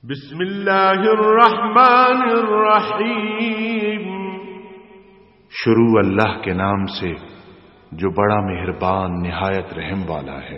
بسم اللہ الرحمن الرحیم۔ شروع اللہ کے نام سے جو بڑا مہربان نہایت رحم والا ہے۔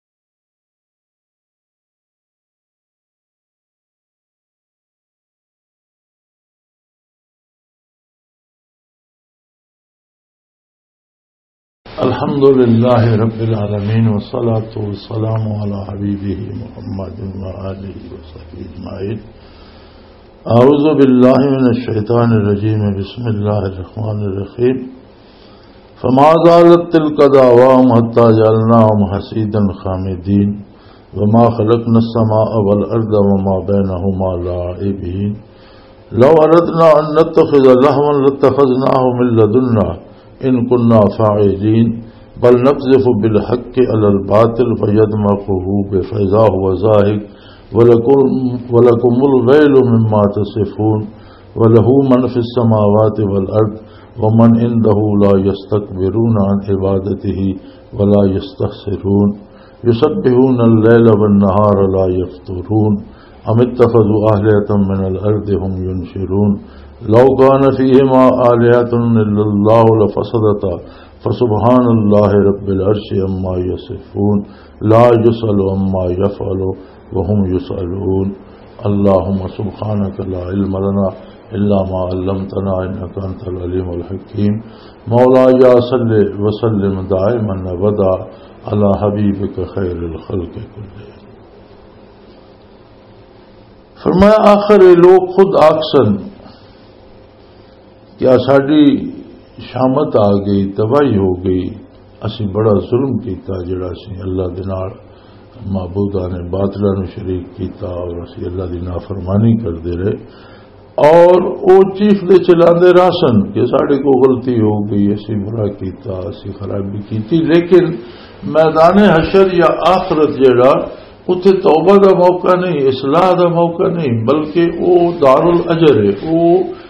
الحمد للہ رب العالمین والصلاة والسلام علی حبیبہ محمد وآلہ وصحبہ اجمعین۔ اعوذ باللہ من الشیطان الرجیم، بسم اللہ الرحمن الرحیم۔ فما زالت تلک دعواہم حتی جعلناہم حصیدا خامدین وما خلقنا السماء والارض وما بینہما لاعبین لو اردنا ان نتخذ لہوا لاتخذناہ من لدنا ان كنا فاعلین بل نقذف بالحق علی الباطل فیدمغه فاذا هو زاهق ولکم الویل مما تصفون وله من في السماوات والارض ومن عنده لا يستكبرون عن عبادته ولا يستحسرون يسبحون الليل والنهار لا يفترون ام اتخذوا آلهة من الارض هم ينشرون لو كان فيهما آلهة إلا الله لفسدتا فسبحان الله رب العرش عما يصفون لا يسأل عما يفعل وهم يسألون اللهم سبحانك لا علم لنا إلا ما علمتنا إنك أنت العليم الحكيم مولاي صل وسلم دائما أبدا على حبيبك خير الخلق كلهم۔ فرمایا آخر لوگ خود آکسن کیا ساڈی شامت آ گئی، تباہی ہو گئی، اسی بڑا ظلم کیتا جڑا اسی اللہ دے نال معبودان باطلاں نو شریک کیتا اور اسی اللہ دی نافرمانی کردے رہے اور او چیخ دے چلاندے راسن کہ ساڈے کو غلطی ہو گئی، اسی برا کیتا، اسی خرابی کیتی، لیکن میدان حشر یا آخرت جڑا اتنے توبہ دا موقع نہیں، اصلاح دا موقع نہیں، بلکہ او دار الاجر ہے، او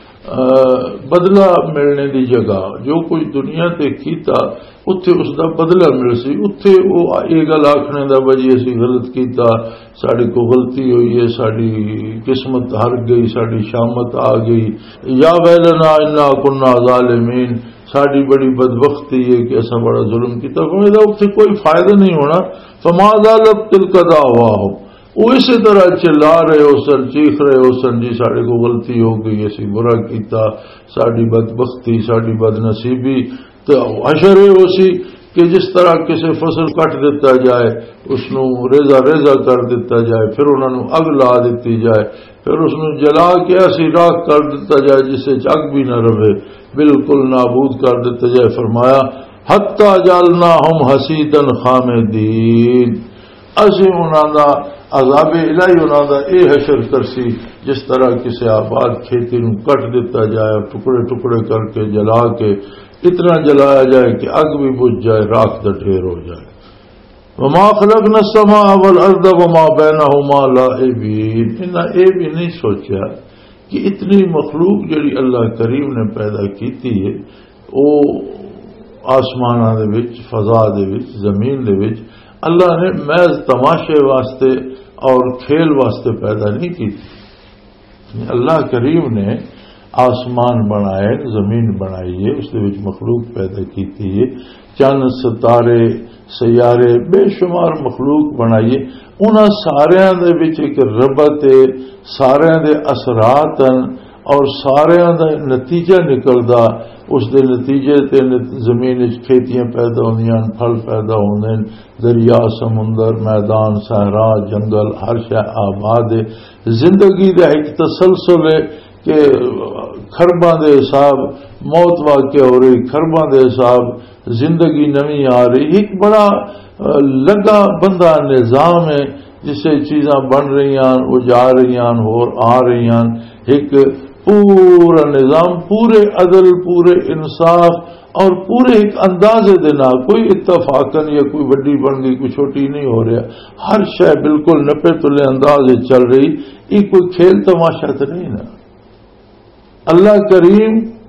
بدلہ ملنے دی جگہ جو کوئی دنیا تے کیتا اتھے اس دا بدلہ مل سی، اتھے وہ یہ گل آکھنے دا بجی اسی غلط کیتا، ساڑی کو غلطی ہوئی ہے، ساڑی قسمت ہر گئی، ساڑی شامت آ گئی، یا ویلنا انا کنا ظالمین، ساڑی بڑی بدبختی ہے کہ ایسا بڑا ظلم کیتا، فرمایا اتھے کوئی فائدہ نہیں ہونا۔ فما زالت تلک دعواہم، وہ اسی طرح چلا رہے ہو سن، چیخ رہے ہو سن، جی ساڑے کو غلطی ہو گئی، اسی برا کیتا، ساڑی بدبختی، ساڑی بد نصیبی۔ تو حشر ہو سی کہ جس طرح کسی فصل کٹ دیتا جائے، اس نو ریزہ ریزہ کر دیتا جائے، پھر انہوں نے اگ لا دیتی جائے، پھر اس نو جلا کے ایسی راکھ کر دیتا جائے جس سے اگ بھی نہ رہے، بالکل نابود کر دیتا جائے۔ فرمایا حتی جعلناہم حصیدا خامدین، اسی انہاں دا عذاب الہی انہاں دا اے حشر کرسی جس طرح کسی آباد کھیتی نو کٹ دیتا جائے، ٹکڑے ٹکڑے کر کے جلا کے اتنا جلایا جائے کہ اگ بھی بجھ جائے، راکھ دا ڈھیر ہو جائے۔ وما خلقنا السماء والارض وما بینہما لاعبین، انہاں اے بھی نہیں سوچا کہ اتنی مخلوق جڑی اللہ کریم نے پیدا کیتی ہے او آسماناں دے وچ، فضا دے وچ، زمین دے وچ اللہ نے محض تماشے واسطے اور کھیل واسطے پیدا نہیں کی۔ اللہ کریم نے آسمان بنائے، زمین بنائی ہے، اس وچ مخلوق پیدا کیتی ہے، چند ستارے سیارے بے شمار مخلوق بنائیے، انہاں ساریاں دے وچ ایک ربط ہے، ساریاں دے اثرات اور ساریاں دا نتیجہ نکلدا، اس دے نتیجے تے زمین کھیتیاں پیدا ہوندیاں، پھل پیدا ہوندے، دریا، سمندر، میدان، صحرا، جنگل، ہر شے آباد ہے۔ زندگی دا ایک تسلسل ہے کہ خرباں دے حساب موت واقع ہو رہی، خرباں دے حساب زندگی نویں آ رہی، ایک بڑا لگا بندہ نظام ہے جس سے چیزاں بن رہی ہیں، وہ جا رہی ہیں اور آ رہی ہیں، ایک پورا نظام، پورے عدل، پورے انصاف اور پورے ایک اندازے دینا، کوئی اتفاقاً یا کوئی بڑی بن گئی کوئی چھوٹی نہیں ہو رہا، ہر شے بالکل نپے تلے اندازے چل رہی، یہ کوئی کھیل تماشا تو نہیں نا۔ اللہ کریم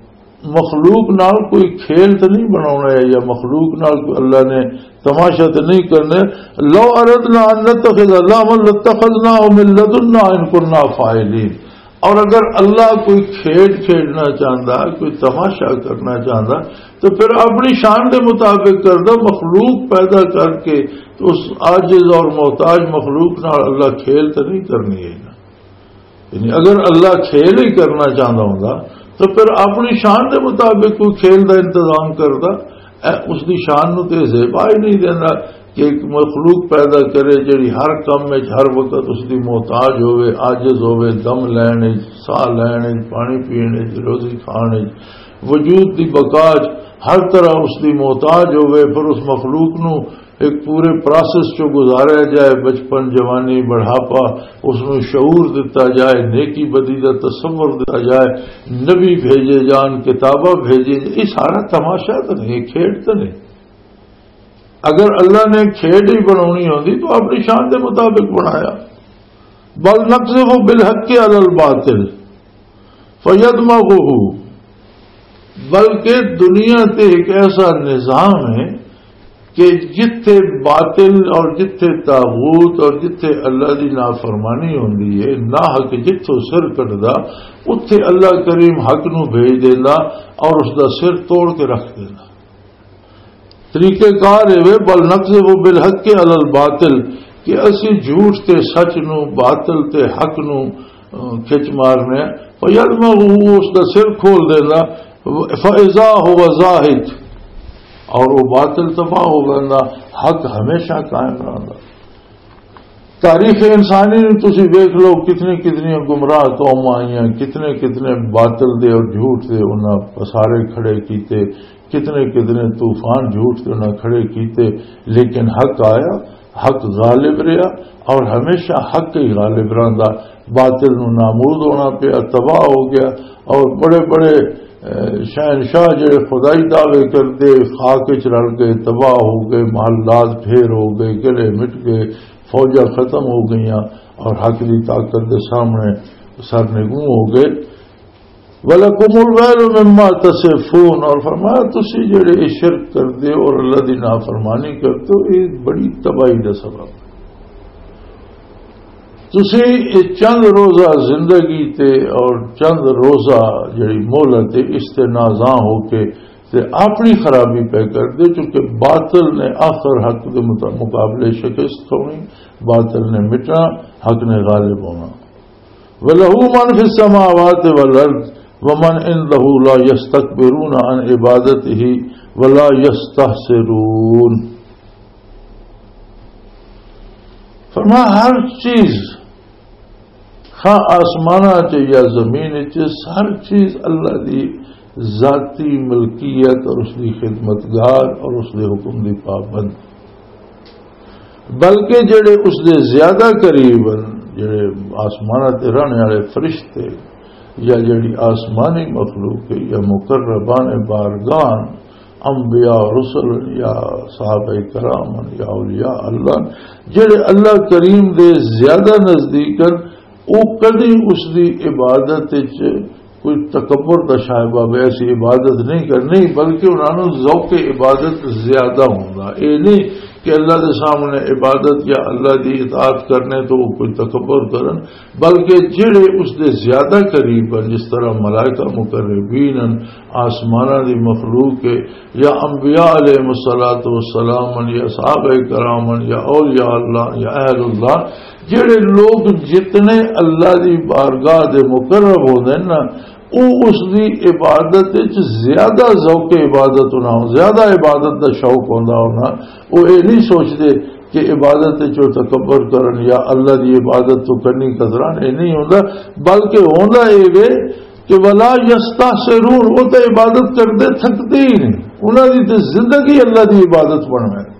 مخلوق نال کوئی کھیل تو نہیں بنانا ہے یا مخلوق نال کوئی اللہ نے تماشا تو نہیں کرنا. لو اردنا ان نتخذ لهوا لاتخذناه من لدنا ان كنا فاعلين. اور اگر اللہ کوئی کھیل کھیلنا چاہتا، کوئی تماشا کرنا چاہتا تو پھر اپنی شان کے مطابق کرتا. مخلوق پیدا کر کے تو اس عاجز اور محتاج مخلوق نال اللہ کھیل تو نہیں کرنی ہے. یعنی اگر اللہ کھیل ہی کرنا چاہتا ہوں تو پھر اپنی شان کے مطابق کوئی کھیل کا انتظام کرتا. اس کی شان نو تو زیبا ہی نہیں دینا کہ ایک مخلوق پیدا کرے جی ہر کام میں ہر وقت اس کی محتاج ہوئے، عاجز ہوئے، دم لینے، ساہ لینے، پانی پینے، روزی کھانے، وجود کی بقا ہر طرح اس کی محتاج ہوئے. پھر اس مخلوق نو ایک پورے پروسیس چو گزاریا جائے، بچپن، جوانی، بڑھاپا، اس میں شعور دیتا جائے، نیکی بدی کا تصور دیتا جائے، نبی بھیجے جان، کتاباں بھیجے جائے. یہ سارا تماشا تو نہیں، کھیڈ تو نہیں. اگر اللہ نے کھیڈ ہی بنانی ہوتی تو اپنی شان کے مطابق بنایا. بل نقذف بالحق علی الباطل فیدمغہ. بلکہ دنیا تے ایک ایسا نظام ہے کہ جتھے باطل اور جتھے طاغوت اور جتھے اللہ دی نافرمانی ہوندی ہے، نا حق جتھوں سر کٹدا، اتھے اللہ کریم حق نو بھیج دینا اور اس دا سر توڑ کے رکھ دینا. طریقہ کار ہے بل نقذف بالحق علی الباطل کہ اسی جھوٹ تے سچ نو، باطل تے حق نو کھچ مارنے، فیدمغہ اس دا سر کھول دینا، فاذا هو زاہد اور وہ باطل تباہ ہو گا، حق ہمیشہ قائم رہا. تاریخ انسانی نے تسی دیکھ لو کتنی کتنی گمراہ قوم آئیاں، کتنے کتنے باطل دے اور جھوٹ دے انہاں پسارے کھڑے کیتے، کتنے کتنے طوفان جھوٹ دے انہاں کھڑے کیتے، لیکن حق آیا، حق غالب رہا اور ہمیشہ حق ہی غالب رہندا. باطل نو نامود ہونا پیا، تباہ ہو گیا. اور بڑے بڑے شہنشاہ جڑے خدائی دعوے کرتے خاک چ رل گئے، تباہ ہو گئے، محلات ڈھیر ہو گئے، گلے مٹ گئے، فوجاں ختم ہو گئیاں اور حق کی طاقت کے سامنے سر نگوں ہو گئے. وَلَكُمُ الْوَيْلُ مِمَّا تَصِفُونَ. اور فرمایا تسی جڑے شرک کرتے اور اللہ دی نافرمانی کرتے ہو یہ بڑی تباہی کا سبب. تسی چند روزہ زندگی تے اور چند روزہ جڑی مہلت اس تے نازاں ہو کے تے اپنی خرابی پہ کر دے، چونکہ باطل نے آخر حق کے مقابلے شکست ہونی، باطل نے مٹنا، حق نے غالب ہونا. وَلَهُ مَنْ فِي السَّمَاوَاتِ وَالْأَرْضِ وَمَنْ عِنْدَهُ لَا يَسْتَكْبِرُونَ عَنْ عِبَادَتِهِ وَلَا يَسْتَحْسِرُونَ. فرمایا ہر چیز ہاں آسمانہ چ یا زمین چ ہر چیز اللہ دی ذاتی ملکیت اور اس کی خدمتگار اور اس کے حکم دی پابند. بلکہ جڑے اس دے زیادہ قریب جڑے آسمانہ تے رہنے والے فرشتے یا جڑی آسمانی مخلوق یا مقربان بارگان، انبیاء رسل یا صحابہ کرام یا اولیاء اللہ، جڑے اللہ کریم دے زیادہ نزدیکن وہ کدی اس دی عبادت کوئی تکبر کا شائبہ ایسی عبادت نہیں کرنی، بلکہ انہوں نے ذوق عبادت زیادہ ہوگا. یہ نہیں کہ اللہ کے سامنے عبادت یا اللہ کی اطاعت کرنے تو وہ کوئی تکبر کرن، بلکہ جڑے اس دے زیادہ قریب ہیں جس طرح ملائکہ مقربین آسمانہ دی مخلوق یا انبیاء علیہ الصلوۃ والسلام یا صحابہ کرام یا اولیاء اللہ یا اہل اللہ، جڑے لوگ جتنے اللہ دی بارگاہ دے مقرب ہوندے نا وہ اس دی عبادت زیادہ ذوق عبادت ہونا، زیادہ عبادت دا شوق ہونا. وہ یہ نہیں سوچتے کہ عبادت جو تکبر کرن یا اللہ دی عبادت تو کرنی قدران یہ نہیں ہوتا، بلکہ ہوتا یہ کہ ولا یستحسرون، وہ تو عبادت کرتے تھکتے ہی نہیں، انہوں کی تو زندگی اللہ دی عبادت بن گئی.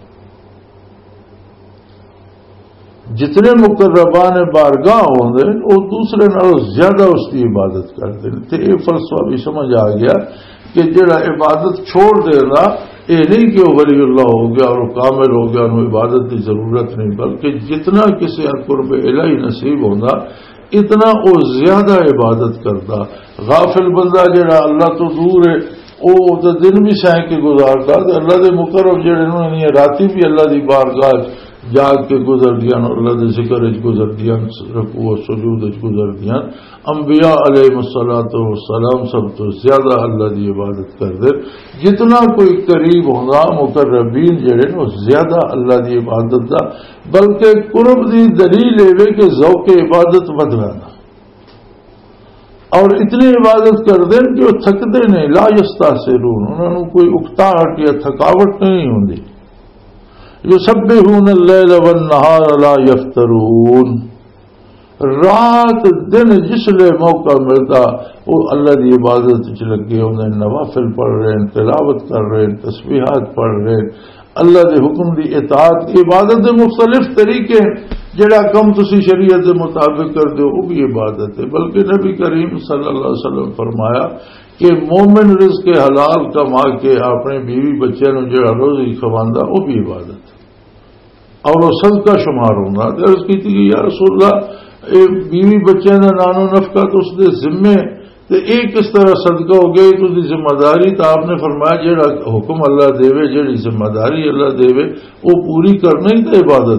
جتنے مقربان بارگاہ ہوندے وہ دوسرے نالوں زیادہ اس کی عبادت کرتے ہیں. تو یہ فلسفہ بھی سمجھ آ گیا کہ جڑا عبادت چھوڑ دے گا یہ نہیں کہ وہ ولی اللہ ہو گیا اور وہ کامل ہو گیا، انہوں عبادت کی ضرورت نہیں، بلکہ جتنا کسی قرب الہی نصیب ہوگا اتنا وہ زیادہ عبادت کرتا. غافل بندہ جڑا اللہ تو دور ہے وہ تو دن بھی سہ کے گزارتا، اللہ دے مقرب جڑے انہوں راتی بھی اللہ دی بارگاہ جاگ کے گزر دیا، اللہ دے ذکر گزر دیا، رکوع و سجود گزر دیا. انبیاء علیہ الصلوۃ والسلام سب تو زیادہ اللہ دی عبادت کر دے. جتنا کوئی قریب ہوگا مقربین جڑے وہ زیادہ اللہ دی عبادت دا، بلکہ قرب دی دلیل ہے کہ ذوق عبادت بدلانا، اور اتنی عبادت کر دیں کہ وہ تھکتے نہیں. لا یستاسرون، انہوں نے کوئی اکتاہٹ یا تھکاوٹ نہیں ہوندی. یسبحون اللیل والنہار لا یفترون، رات دن جس لئے موقع ملتا وہ اللہ دی عبادت چ لگے ہوندے، نوافل پڑھ رہے ہیں، تلاوت کر رہے ہیں، تسبیحات پڑھ رہے ہیں، اللہ دے حکم دی اطاعت. عبادت دے مختلف طریقے جڑا کم تسی شریعت دے مطابق کر دو وہ بھی عبادت ہے. بلکہ نبی کریم صلی اللہ علیہ وسلم فرمایا کہ مومن رزق حلال کما کے اپنے بیوی بچے نو جڑا روزی کھواندا وہ بھی عبادت ہے اور وہ صدقہ شمار ہونا. عرض کی تھی کہ یا رسول اللہ بیوی بچے کا نانو نفقہ تو اس دے ذمے تے ایک کس طرح صدقہ ہو گئی تو دی ذمہ داری. تو آپ نے فرمایا جڑا حکم اللہ دے جڑی ذمہ داری اللہ دے وہ پوری کرنا ہی تو عبادت.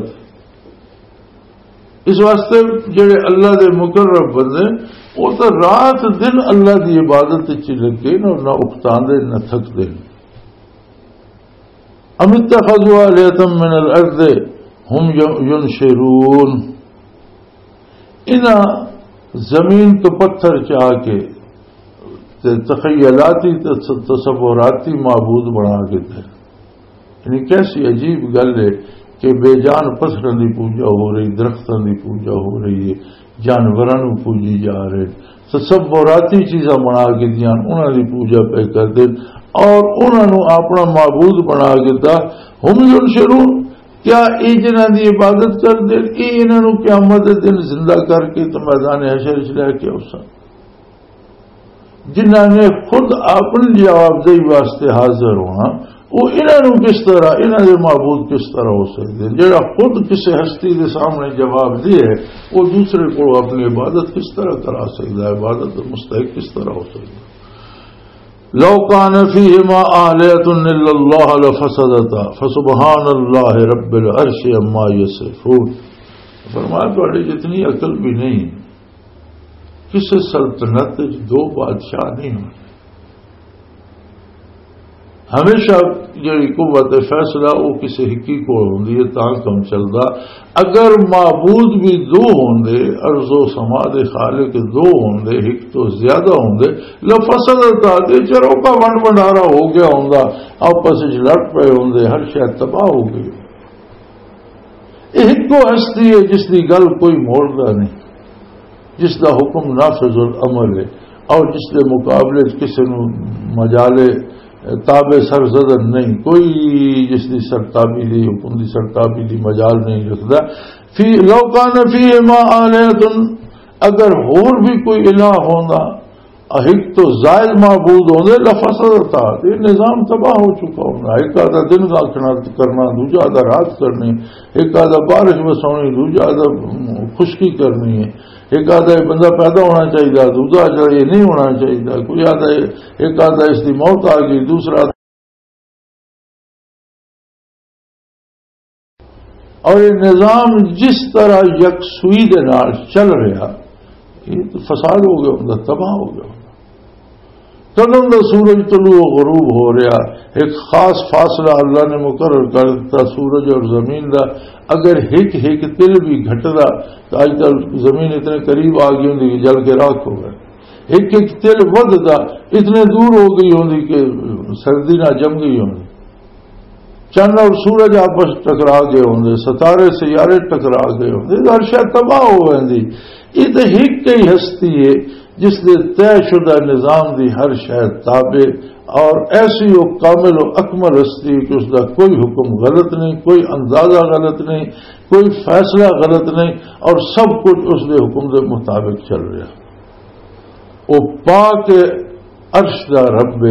اس واسطے جڑے اللہ دے مقرب بندے وہ تو رات دن اللہ دی عبادت چ لگے نہ اکتان دے نہ تھک دے. ام اتخذوا آلیۃ من الارض ہم ینشرون، انہاں زمین تو پتھر چاہ کے تخیلاتی تصوراتی معبود بنا کے تھے. یعنی کیسی عجیب گل ہے کہ بے جان پتھروں کی پوجا ہو رہی، درختوں کی پوجا ہو رہی ہے، جانوروں پوجی جا رہے، تصوراتی چیزاں بنا کے دیا انہوں کی پوجا پہ کرتے اور انہوں اپنا معبود بنا کے دا. ہم ینشرون، کیا یہ جنہوں کی عبادت کر دے یہ انہوں قیامت دن زندہ کر کے تو میدان حشر لے کے اسا جنہوں نے خود اپنی جواب دہی واسطے حاضر ہونا وہ انہوں کس طرح انہوں کے معبود کس طرح ہو سکتے جہاں خود کسی ہستی کے سامنے جواب دے وہ دوسرے کو اپنی عبادت کس طرح کرا سکتا ہے، عبادت مستحق کس طرح ہو سکتا ہے. لو کان فیہما آلیۃ الا اللہ لفسدتا فسبحان اللہ رب العرش عما یصفون. فرمایا تھوڑی جتنی عقل بھی نہیں، کسی سلطنت دو بادشاہ نہیں ہوتے. ہمیشہ جی قوت فیصلہ وہ کسی ہکی کو ہوندی ہے تاں کم چلتا. اگر معبود بھی دو ہوندے، ارض و سما دے خالق دو ہوندے، ہک تو زیادہ ہوندے، لفسدتا دے چروں کا ونڈ ونڈارا ہو گیا ہوندا، آپس لڑ پے ہوندے، ہر شے تباہ ہو گئی. ایک کو ہستی ہے جس کی گل کوئی موڑتا نہیں، جس کا حکم نافذ العمل ہے اور جس کے مقابلے کسی نو مجالے تابع سرزدن نہیں، کوئی جس کی سرتابی دی حکم دی سرتابی دی مجال نہیں رکھتا. فی لو کان فیہما آلیۃ، اگر اور بھی کوئی الہ ہونا ایک تو زائد معبود ہوندے لفسدتا، یہ نظام تباہ ہو چکا ہونا. ایک آدھا دن کرنا، دوجا آدھا رات کرنی، ایک آدھا بارش بسونی، دوجا آدھا خشکی کرنی ہے، ایک آدھا بندہ پیدا ہونا چاہیے، دوسرا یہ نہیں ہونا چاہیے، کوئی آدھا ایک آدھا اس کی موت آ گئی، دوسرا اور یہ نظام جس طرح یکسوئی دے نال چل رہا یہ تو فساد ہو گیا ہوتا، تباہ ہو گیا. قدم دا سورج طلوع و غروب ہو رہا، ایک خاص فاصلہ اللہ نے مقرر کر دیتا سورج اور زمین دا. اگر ایک تل بھی گھٹدا تو آج کل زمین اتنے قریب آ گئی ہوندی کہ جل کے راکھ ہو گئے. ایک تل وددا اتنے دور ہو گئی ہوندی کہ سردی نہ جم گئی ہوندی. چند اور سورج آپس ٹکرا گئے ہوندے، ستارے سیارے ٹکرا گئے ہوندے، ہر شے تباہ ہو گئی. یہ تو ایک ہی ہستی ہے جس نے طے شدہ نظام دی ہر شے تابع اور ایسی وہ کامل و اکمل ہستی کہ اس کا کوئی حکم غلط نہیں، کوئی اندازہ غلط نہیں، کوئی فیصلہ غلط نہیں اور سب کچھ اس کے حکم کے مطابق چل رہا. وہ پاک عرش دا رب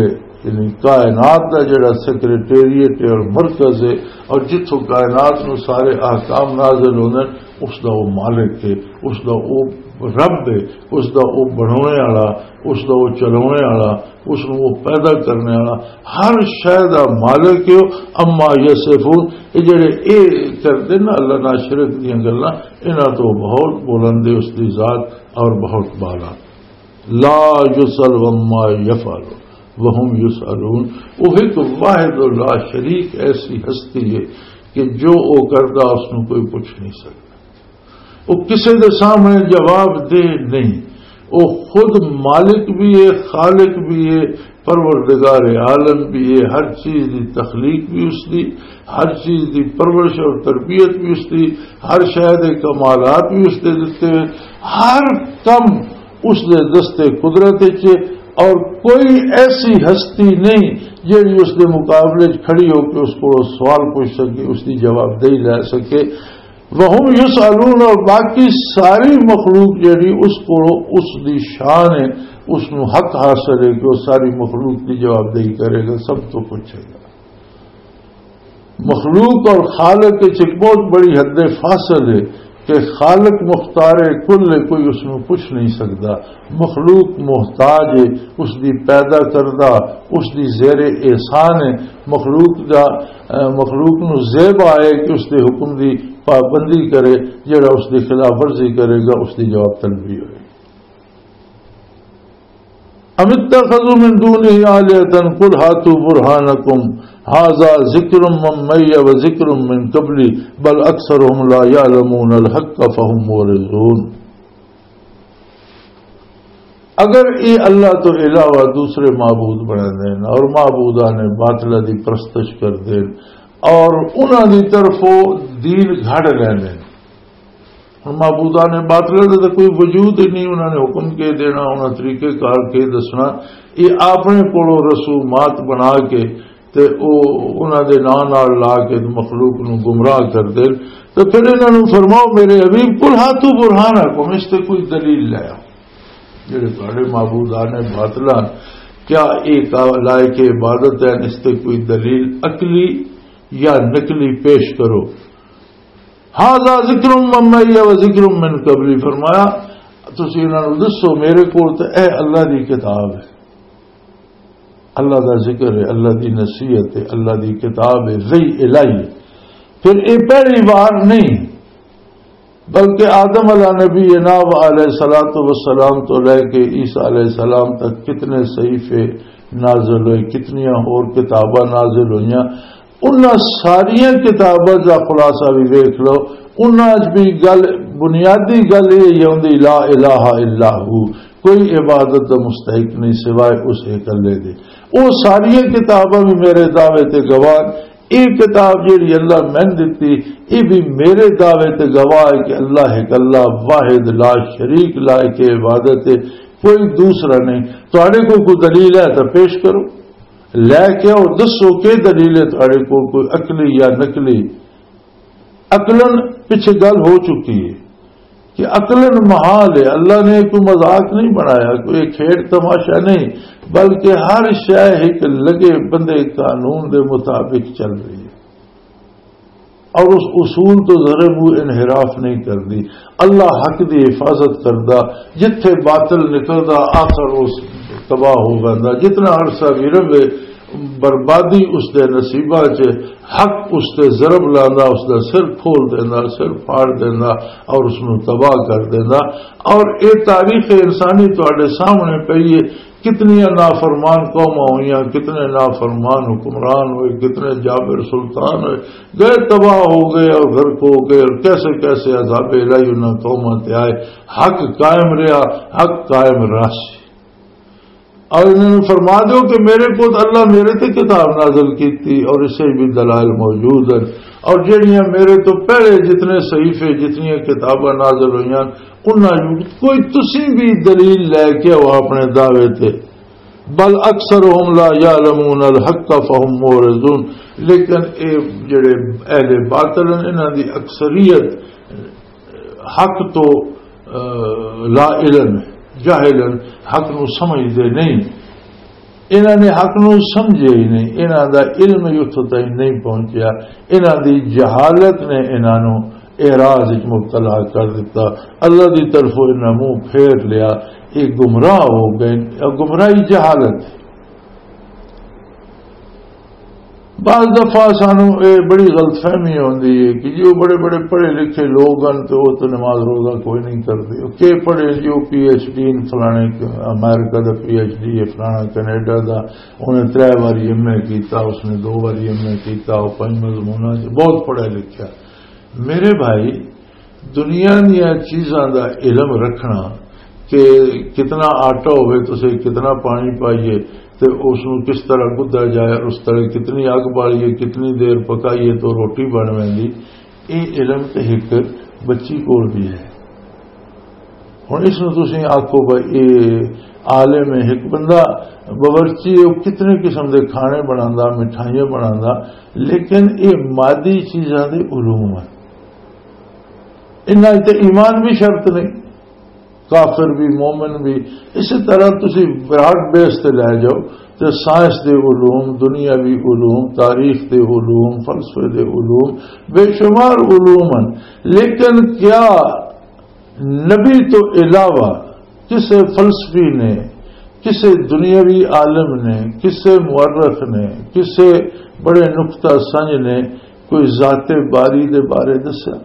یعنی کائنات کا جڑا سیکریٹریٹ ہے اور مرکز ہے، اور جتوں کائنات نو سارے احکام نازل ہونے اس دا وہ مالک ہے، اس دا وہ رب ہے، اس دا وہ بنانے والا، اس دا وہ چلانے والا، اس نو وہ پیدا کرنے والا، ہر شے دا مالک ہے۔ اما یصفون، یہ جڑے اے کردے نا اللہ نال شرک دیاں گلاں، انہاں تو بہت بلند ہے اس دی ذات اور بہت بالا۔ لا یسأل عما یفعل وہم یسألون، وہ ایک واحد و لا شریک ایسی ہستی ہے کہ جو وہ کردا اس نو کوئی پوچھ نہیں سکتا، وہ کسی کے سامنے جواب دے نہیں، وہ خود مالک بھی ہے، خالق بھی ہے، پروردگار عالم بھی ہے، ہر چیز دی تخلیق بھی اس دی، ہر چیز دی پرورش اور تربیت بھی اس دی، ہر شے دے کمالات بھی اس دے دتے ہیں، ہر کم اس دے دستے قدرت چ، اور کوئی ایسی ہستی نہیں جی اس دے مقابلے کھڑی ہو کے اس کو سوال پوچھ سکے، اس کی جواب دہی لے سکے۔ وہم یسألون، اور باقی ساری مخلوق جیڑی اس کو اس دی شان ہے، اس نو حق حاصل ہے کہ وہ ساری مخلوق کی جواب دہی کرے گا، سب تو پوچھے گا۔ مخلوق اور خالق کے ایک بہت بڑی حد فاصل ہے کہ خالق مختار کل ہے، کوئی اس میں پوچھ نہیں سکتا، مخلوق محتاج ہے، اس دی پیدا کردہ، اس دی زیر احسان ہے، مخلوق نو زیب آئے کہ اس دے حکم دی پابندی کرے، جڑا اس دی خلاف ورزی کرے گا اس دی جواب طلبی ہوئے۔ ام اتخذوا من دونه آلهة قل هاتوا برهانكم هذا ذکر من معي وذکر من قبلی بل اکثرهم لا يعلمون الحق فهم معرضون۔ اگر یہ اللہ تو علاوہ دوسرے معبود بنا دین اور معبودان باطلہ دی پرستش کر دین اور انہاں دی طرفوں دین گھڑ لینے، معبودان باطلہ دا کوئی وجود ہی نہیں، انہوں نے حکم کے دینا، انہوں طریقے کار کے دسنا، یہ اپنے کولوں رسومات بنا کے تے انہوں دے نال لا کے مخلوق نو گمراہ کر دے، تو پھر انہوں نے فرماؤ میرے حبیب قل ہاتھو برہانکم، اس تے کوئی دلیل لے آؤ، جڑے تھوڑے معبودان باطلہ کیا ایک لائق عبادت ہے، اس تے کوئی دلیل عقلی یا نقلی پیش کرو۔ ہاذا ذکر من معي و ذکر من قبلی، فرمایا تسی انہاں نوں دسو میرے کول تے اے اللہ دی کتاب ہے، اللہ دا ذکر ہے، اللہ دی نصیحت ہے، اللہ دی کتاب ہے، وحی الہی ہے۔ پھر یہ پہلی بار نہیں بلکہ آدم علیہ نبی ناب علیہ الصلوۃ والسلام تو لے کے عیسیٰ علیہ السلام تک کتنے صحیفے نازل ہوئے، کتنی اور کتاباں نازل ہوئیاں، انہاں ساریاں کتاباں دا خلاصہ بھی دیکھ لو، انہاں بھی گل بنیادی گل یہ ہوندی لا الہ الا ہو، کوئی عبادت دا مستحق نہیں سوائے اس اکلے دے۔ وہ ساری کتاباں بھی میرے دعوے تے گواہ، یہ کتاب جیڑی اللہ میں دتی یہ بھی میرے دعوے تے گواہ ہے کہ اللہ ہے اللہ واحد لا شریک لائق عبادت ہے، کوئی دوسرا نہیں۔ تھوڑے کو کوئی دلیل ہے تو پیش کرو، لے کے اور دسو کہ دلیل ہے تھوڑے کو کوئی عقلی یا نقلی۔ عقلن پیچھے گل ہو چکی ہے کہ عقلن محال ہے، اللہ نے کوئی مذاق نہیں بنایا، کوئی کھیڈ تماشا نہیں، بلکہ ہر شے ایک لگے بندے قانون دے مطابق چل رہی ہے، اور اس اصول تو ذرے وہ انحراف نہیں کردی۔ اللہ حق دی حفاظت کردا، جتھے باطل نکلدا آخر اس تباہ ہو گندا، جتنا عرصہ بھی رہے بربادی اس دے نصیبہ چ، حق اس تے ضرب لاندا، اس دا سر کھول دینا، سر پھاڑ دینا اور اس نو تباہ کر دینا۔ اور اے تاریخ انسانی تواڈے سامنے پئی ہے، کتنی نافرمان قوماں ہوئیاں، کتنے نافرمان حکمران ہوئے، کتنے جابر سلطان ہوئے، گئے تباہ ہو گئے اور غرق ہو گئے، اور کیسے کیسے عذاب الہی انہاں قوماں تے آئے۔ حق قائم رہا، حق قائم رہے۔ اور انہوں نے فرما دو کہ میرے کو اللہ میرے تے کتاب نازل کی اور اسے بھی دلائل موجود ہیں، اور جڑیاں میرے تو پہلے جتنے صحیفے جتنی کتاباں نازل ہوئی کوئی تسی بھی دلیل لے کے وہ اپنے دعوے تھے۔ بل اکثرهم لا يعلمون الحق فهم معرضون، لیکن اے جڑے اہل باطل انہاں دی اکثریت حق تو لا علم جاہلن، حق نو سمجھدے نہیں، انہوں نے حق نو سمجھے ہی نہیں، انہوں دا علم اتوں تک نہیں پہنچیا، انہوں دی جہالت نے انہوں اعراض مبتلا کر دیتا، اللہ دی طرف انہوں منہ پھیر لیا، یہ گمراہ ہو گئے۔ گمراہی جہالت۔ بعض دفعہ سانو بڑی غلط فہمی ہوتی ہے کہ جو بڑے بڑے پڑھے لکھے لوگ ہیں تو وہ تو نماز روزہ کوئی نہیں کرتے، کہ پڑھے جو پی ایچ ڈی فلانے امریکہ دا پی ایچ ڈی ہے، فلانا کینیڈا دا، انہیں 3 باری ایم اے کیتا، اس نے 2 باری ایم اے کیتا، وہ 5 مضمون بہت پڑھا لکھا۔ میرے بھائی دنیا دیا چیزاں دا علم رکھنا کہ کتنا آٹا ہوئے تو اسے کتنا پانی پائیے تو اس کو کس طرح گدا جائے، اس طرح کتنی اگ بالیے، کتنی دیر پکائیے تو روٹی بن ویندی، یہ علم تو ایک بچی کول بھی ہے۔ ہوں اس میں تسی آکھو بھائی یہ عالم ہے، ایک بندہ باورچی وہ کتنے قسم کے کھانے بنانا، مٹھائیاں بنانا، لیکن یہ مادی چیزاں دے علوم ہیں، انہاں تے ایمان بھی شرط نہیں، کافر بھی مومن بھی۔ اسی طرح تسی براڈ بیس تے لے جاؤ تو سائنس دے علوم، دنیاوی علوم، تاریخ دے علوم، فلسفے دے علوم، بے شمار علوم ہیں، لیکن کیا نبی تو علاوہ کسے فلسفی نے، کسے دنیاوی عالم نے، کسے مورخ نے، کسے بڑے نقطہ سنج نے کوئی ذات باری دے بارے دسیا؟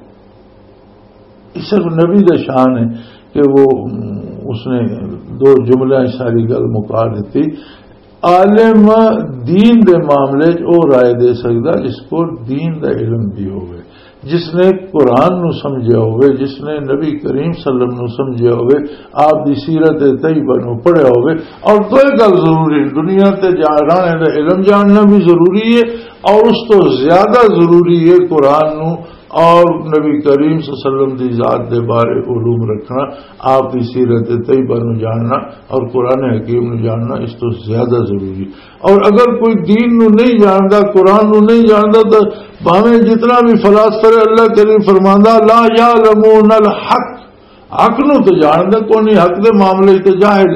صرف نبی دے شان ہے کہ وہ اس نے 2 جملے ساری گل مکا دیتی۔ عالم دین دے معاملے او رائے دے سکتا جس کو دین دا علم بھی ہوئے، جس نے قرآن نو سمجھا ہوئے، جس نے نبی کریم صلی اللہ علیہ وسلم نو سمجھا ہوئے، آپ دی سیرت طیبہ نو پڑھیا ہوئے۔ اور کوئی گل ضروری دنیا تے جانے دا علم جاننا بھی ضروری ہے، اور اس تو زیادہ ضروری ہے قرآن نو اور نبی کریم صلی اللہ علیہ وسلم دی ذات دے بارے علوم رکھنا، آپ کی سیرت طیبہ نو جاننا اور قرآن حکیم نو جاننا اس تو زیادہ ضروری۔ اور اگر کوئی دین نو نہیں جانتا، قرآن نو نہیں جانتا، تو بھاویں جتنا بھی فلاسفہ اللہ کریم فرماندا لا یعلمون الحق، حق نو تو جانتا کوئی نہیں، حق دے معاملے تے جاہل۔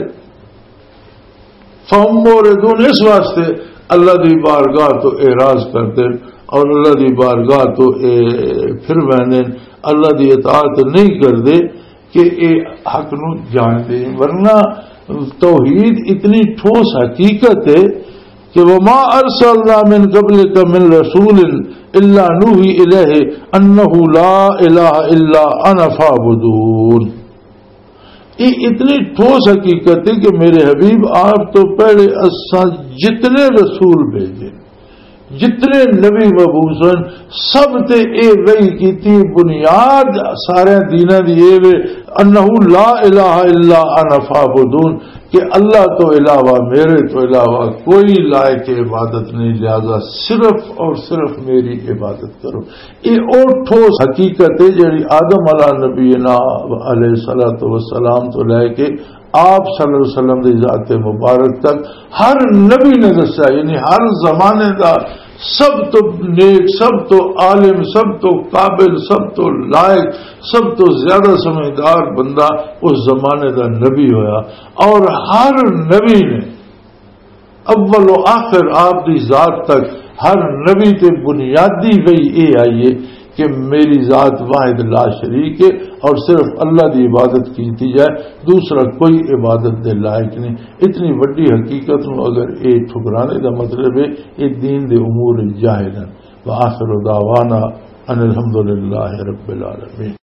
فہم موردون، اس واسطے اللہ دی بارگاہ تو اعراض کرتے اور اللہ دی بارگاہ تو پھر ویندے، اللہ دی اطاعت نہیں کردے کہ اے حق نو جان دے۔ ورنہ توحید اتنی ٹھوس حقیقت ہے کہ وما ارسلنا من قبلک من رسول الا نوحی الیہ انہ لا الہ الا انا فاعبدون۔ یہ اتنی ٹھوس حقیقت ہے کہ میرے حبیب آپ تو پہلے اساں جتنے رسول بھیجے، جتنے نبی مبعوث سب تے اے وحی کیتی، بنیاد سارے دیناں دی اے وے انہ لا الہ الا انا فاعبدون، کہ اللہ تو علاوہ، میرے تو علاوہ کوئی لائق عبادت نہیں، لہذا صرف اور صرف میری عبادت کرو۔ یہ اور ٹھوس حقیقت ہے جڑی آدم علیہ نبینا علیہ الصلوۃ والسلام تو لے کے آپ صلی اللہ علیہ وسلم دی ذات مبارک تک ہر نبی نے دسیا، یعنی ہر زمانے دا سب تو نیک، سب تو عالم، سب تو قابل، سب تو لائق، سب تو زیادہ سمجھدار بندہ اس زمانے دا نبی ہویا۔ اور ہر نبی نے اول و آخر آپ دی ذات تک ہر نبی تے بنیادی وہی اے آئیے کہ میری ذات واحد لا شریک ہے اور صرف اللہ دی عبادت کیتی جائے، دوسرا کوئی عبادت دے لائق نہیں۔ اتنی وڈی حقیقت نو اگر اے ٹھکرانے دا مطلب ہے اے دین دے امور جاہل ہیں۔ وآخر دعوانا ان الحمدللہ رب العالمین۔